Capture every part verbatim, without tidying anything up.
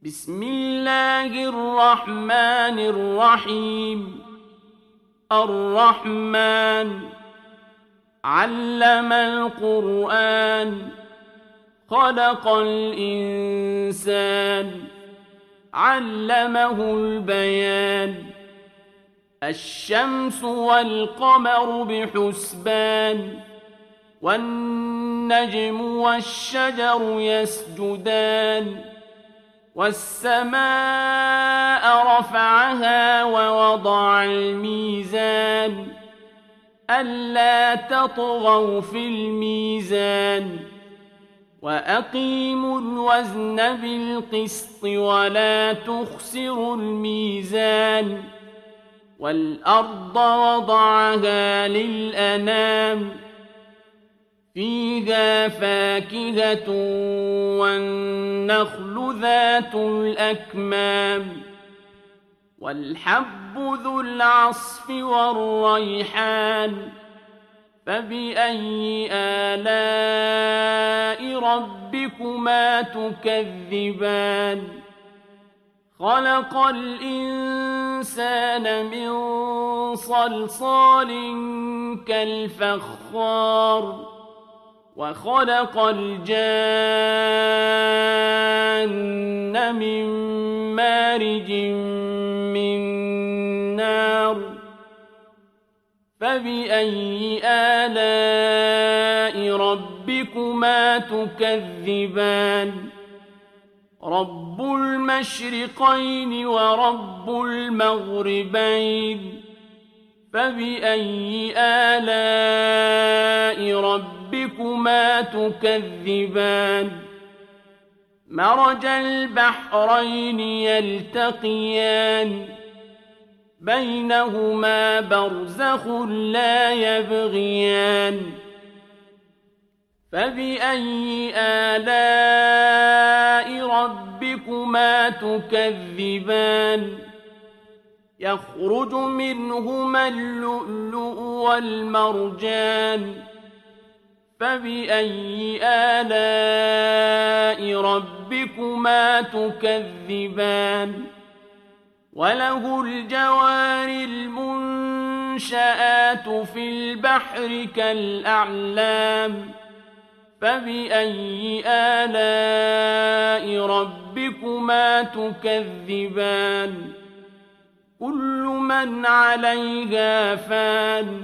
بسم الله الرحمن الرحيم. الرحمن علم القرآن خلق الإنسان علمه البيان. الشمس والقمر بحسبان والنجم والشجر يسجدان. والسماء رفعها ووضع الميزان ألا تطغوا في الميزان وأقيموا الوزن بالقسط ولا تخسروا الميزان. والأرض وضعها للأنام فيها فاكهة والنخل ذات الأكمام والحب ذو العصف والريحان. فبأي آلاء ربكما تكذبان؟ خلق الإنسان من صلصال كالفخار وخلق الجان من مارج من نار. فبأي آلاء ربكما تكذبان؟ رب المشرقين ورب المغربين. فبأي آلاء ربكما تكذبان؟ مرج البحرين يلتقيان بينهما برزخ لا يبغيان. فبأي آلاء ربكما تكذبان؟ يخرج منهما اللؤلؤ والمرجان. فبأي آلاء ربكما تكذبان؟ وله الجوار المنشآت في البحر كالأعلام. فبأي آلاء ربكما تكذبان؟ كل من عليها فان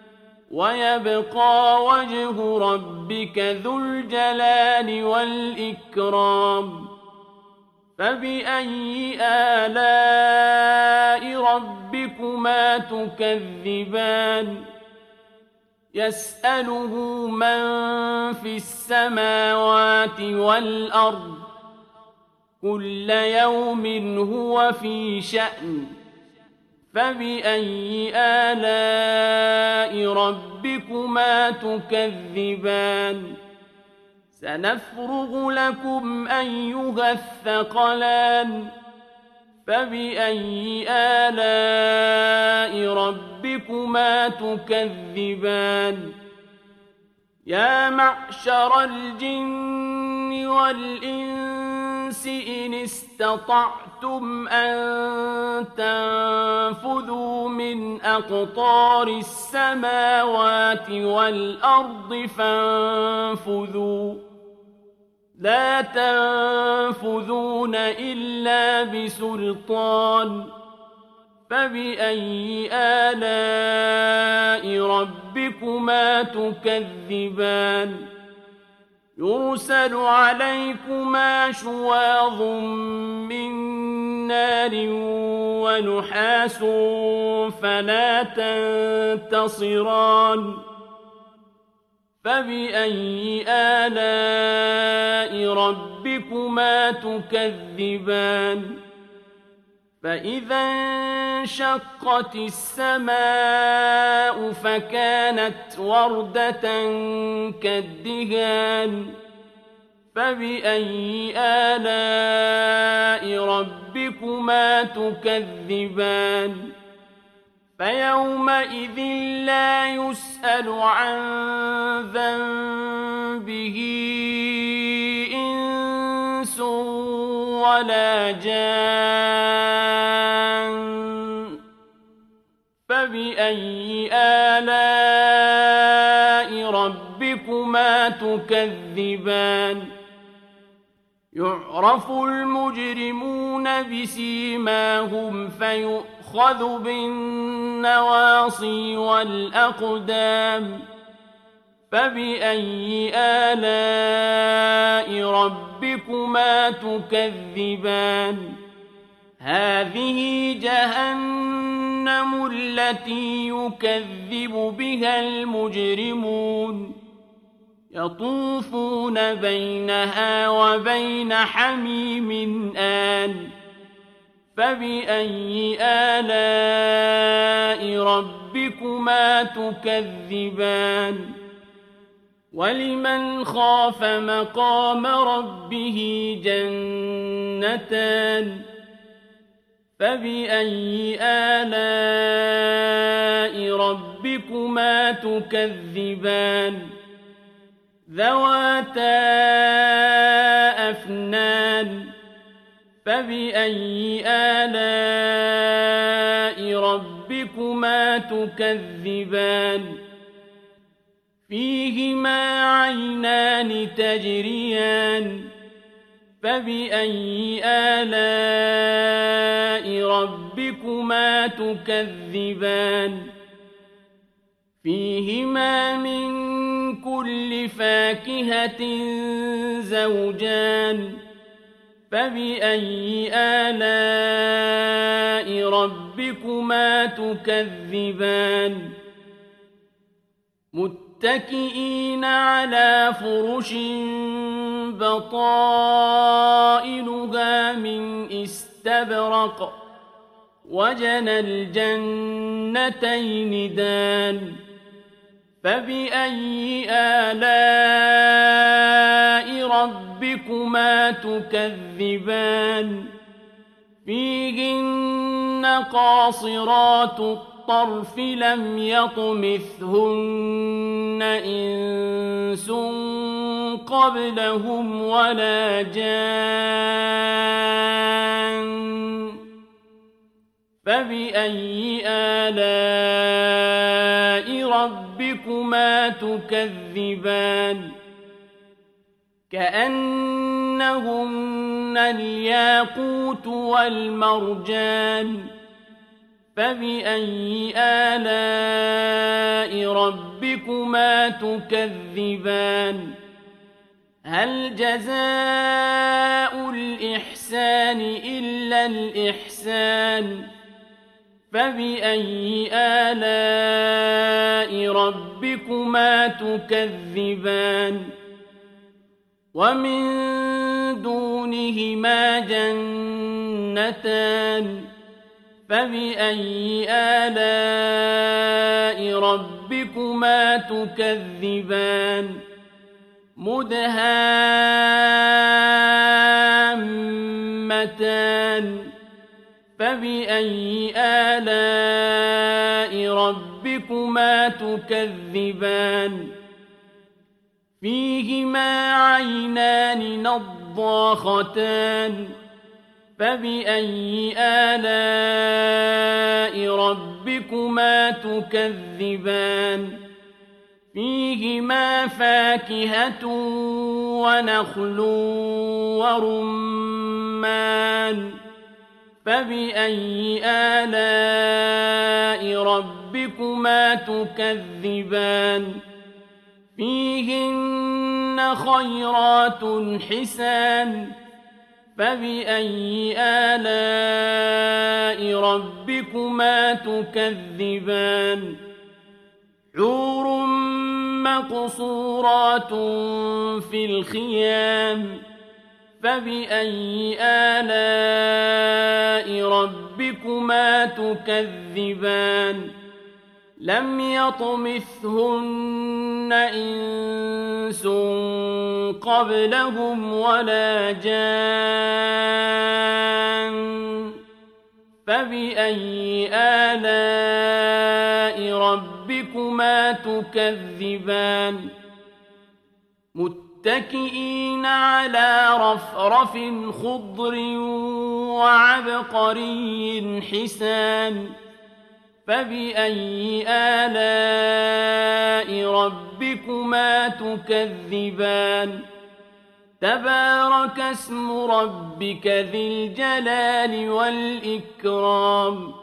ويبقى وجه ربك ذو الجلال والإكرام. فبأي آلاء ربكما تكذبان؟ يسأله من في السماوات والأرض كل يوم هو في شأن. فبأي آلاء ربكما تكذبان؟ سنفرغ لكم أيها الثقلان. فبأي آلاء ربكما تكذبان؟ يا معشر الجن والإنس إن استطعتم أن تنفذوا من أقطار السماوات والأرض فانفذوا لا تنفذون إلا بسلطان. فبأي آلاء ربكما تكذبان؟ يرسل عليكما شواظ من نار ونحاس فلا تنتصران. فبأي آلاء ربكما تكذبان؟ فإذا انشقت السماء فكانت وردة كالدهان. فبأي آلاء ربكما تكذبان؟ فيومئذ لا يسأل عن ذنبه إنس ولا جان فبأي آلاء ربكما تكذبان يعرف المجرمون بسيماهم فيؤخذ بالنواصي والأقدام فبأي آلاء ربكما تكذبان هذه جهنم التي يكذب بها المجرمون يطوفون بينها وبين حميم آن فبأي آلاء ربكما تكذبان ولمن خاف مقام ربه جنتان فبأي آلاء ربكما تكذبان ذواتا أفنان فبأي آلاء ربكما تكذبان فيهما عينان تجريان فبأي آلاء ربكما تكذبان فيهما من كل فاكهة زوجان فبأي آلاء ربكما تكذبان متكئين على فرش بطائنها من استبرق وجنى الجنتين دان فبأي آلاء ربكما تكذبان فيهن قاصرات الطرف لم يطمثهن إنس قبلهم ولا جان فبأي آلاء ربكما تكذبان كأنهن الياقوت والمرجان فبأي آلاء ربكما تكذبان هل جزاء الإحسان إلا الإحسان فبأي آلاء ربكما تكذبان ومن دونهما جنتان فبأي آلاء ربكما تكذبان مدهامتان فبأي آلاء ربكما تكذبان فيهما عينان نضاختان فبأي آلاء ربكما تكذبان فيهما فاكهة ونخل ورمان فبأي آلاء ربكما تكذبان فيهن خيرات حسان فبأي آلاء ربكما تكذبان حور مقصورات في الخيام فبأي آلاء ربكما تكذبان لم يطمثهن إنس قبلهم ولا جان فبأي آلاء ربكما تكذبان متكئين على رفرف خضر وعبقري حسان فبأي آلاء ربكما تكذبان تبارك اسم ربك ذي الجلال والإكرام